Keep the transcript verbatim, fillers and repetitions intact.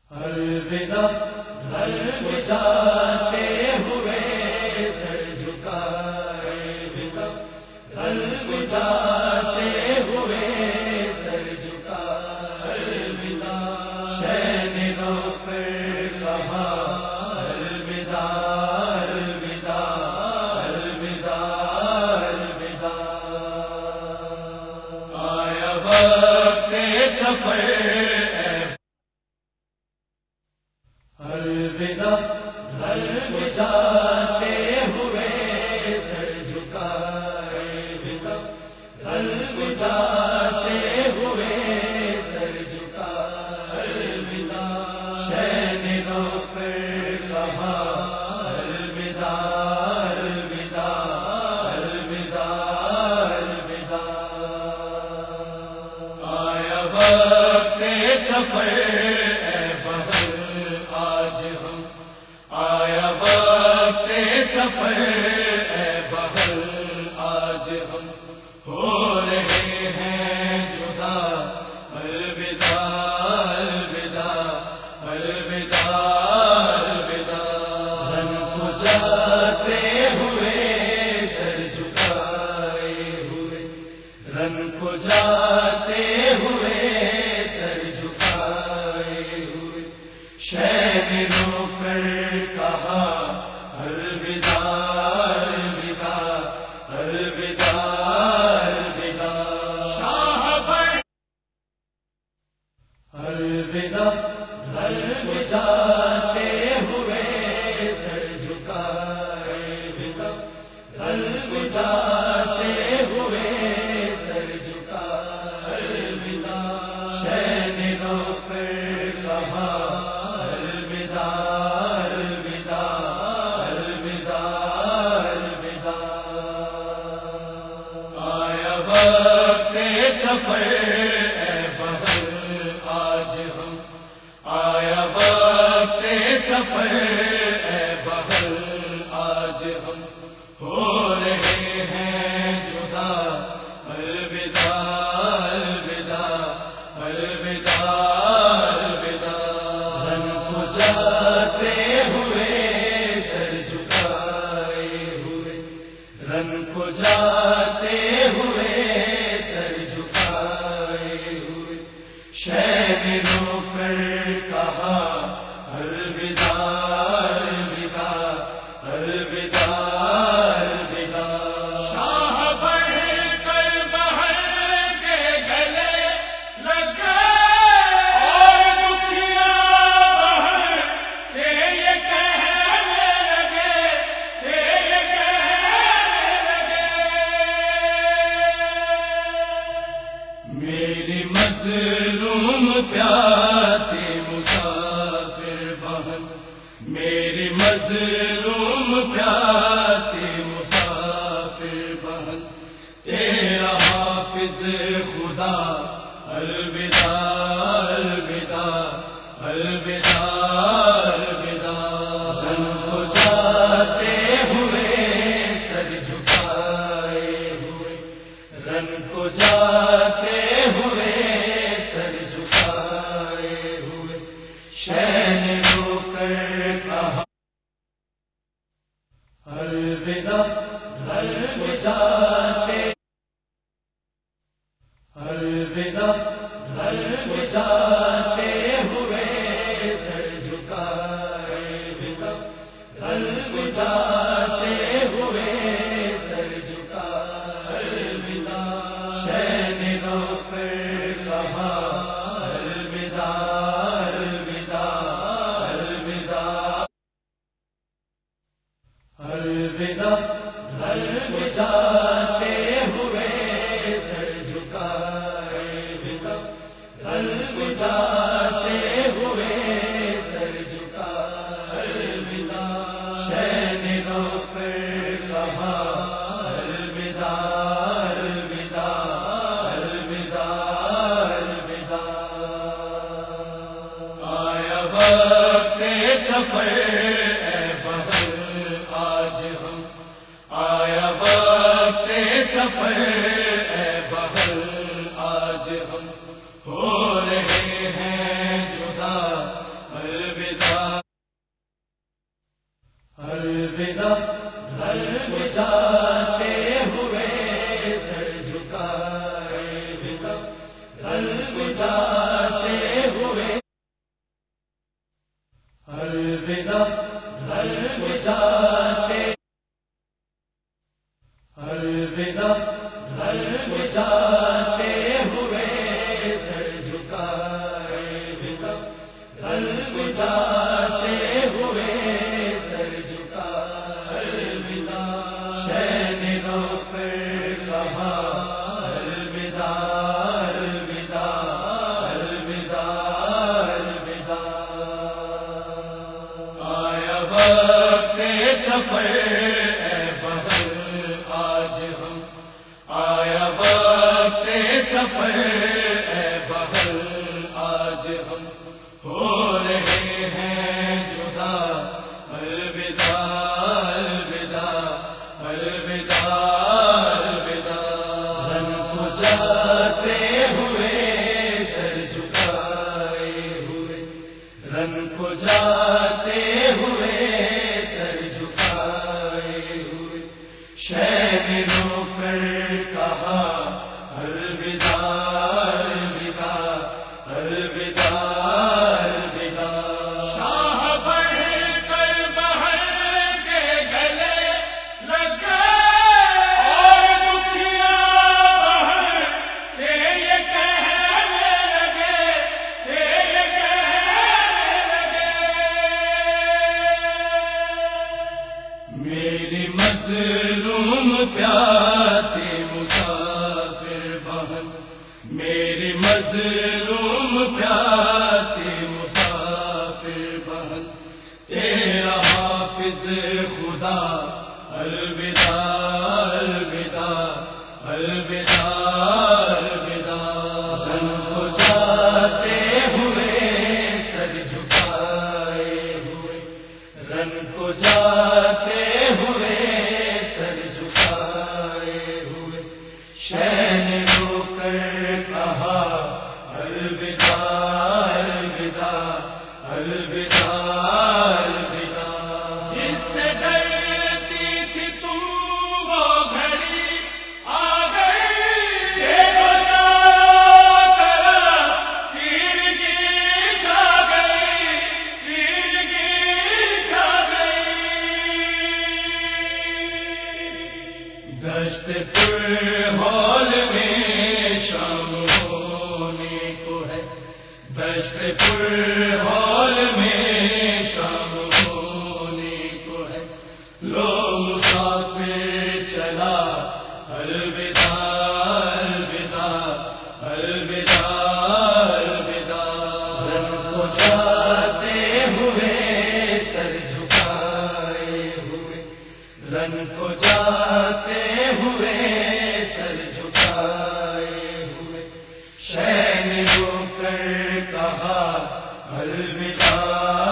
الوداع الوداع ہوئے سر جھکائے الوداع الوداع ہوئے سر جھکائے الوداع شین رو کر کہا الوداع الوداع الوداع الوداع آیا وقت سفر الوداع الوداع ہوئے سر جھکائے الوداع الوداع ہوئے سر جھکائے الوداع شین رو کر کہا الوداع الوداع الوداع الوداع آیا وقت سفر آیا وقت سفر اے بہل آج ہم ہو رہے ہیں جدا الوداع الوداع الوداع الوداع رن کو جاتے ہوئے سر جھکائے ہوئے رن کو جاتے ہوئے سر جھکائے ہوئے شین رو کر کہا الوداع الوداع الوداع الوداع شاہ پر الوداع الوداع ہوئے سر جھکائے الوداع الوداع ہوئے سر جھکائے الوداع شین رو کر کہا سفر اے بہل آج ہم آیا وقت سفر اے بہل آج ہم ہو رہے ہیں جدا الوداع الوداع الوداع الوداع رن کو جاتے ہوئے سر جھکائے ہوئے رن کو جاتے ہوئے شین رو کر کہا الوداع الوداع الوداع الوداع شاہ بڑھ کر بہر کے گلے لگ گئے اور دکھیا بہر سے یہ کہنے لگے سے یہ کہنے لگے میری مظلوم پیاسی مسافر بہن میری مظلوم پیاسی مسافر بہن تیرا حافظ خدا الوداع الوداع الوداع الوداع رن کو جاتے ہوئے سر جھکائے ہوئے رن کو جاتے ہوئے شین رو کر کہا الوداع الوداع الوداع الوداع ہوئے سر جھکائے الوداع الوداع ہوئے سر جھکائے الوداع شین رو کر کہا الوداع الوداع ہوئے سر جھکائے الوداع الوداع ہوئے سر جھکائے الوداع شین رو کر کہا الوداع الوداع الوداع الوداع آیا وقت سفر آیا وقت سفر اے بہل آج ہم ہو رہے ہیں جدا سفر اے بہل آج ہم آیا وقت سفر اے بہل آج ہم ہو رہے ہیں جدا الوداع الوداع الوداع الوداع رن کو جاتے ہوئے سر جھکائے ہوئے رن کو جاتے ہوئے سر جھکائے ہوئے شہ نے رو کر کہا الوداع الوداع الوداع مظلوم پیاسے مسافر بہن میری مظلوم پیاسے مسافر بہن تیرا حافظ خدا الوداع الوداع الوداع الوداع رن کو جاتے ہوئے سر جھکائے ہوئے رن کو جاتے ہوئے شہن رو کر کہا الوداع الوداع الوداع الوداع جس سے ڈرتی تھی تم وہ گھڑی آ گئی دیکھو جا کرا تیر کی چھا گئی تیر کی چھا گئی دشت پر ہال میں شام ہونے کو ہے دشت پر ہال میں شام ہونے کو ہے لو مسافر چلا الوداع الوداع الوداع الوداع رن کو جاتے ہوئے سر جھکائے ہوئے رن کو جاتے ہوئے سر جھکائے ہوئے شہ نے رو کر کہا الوداع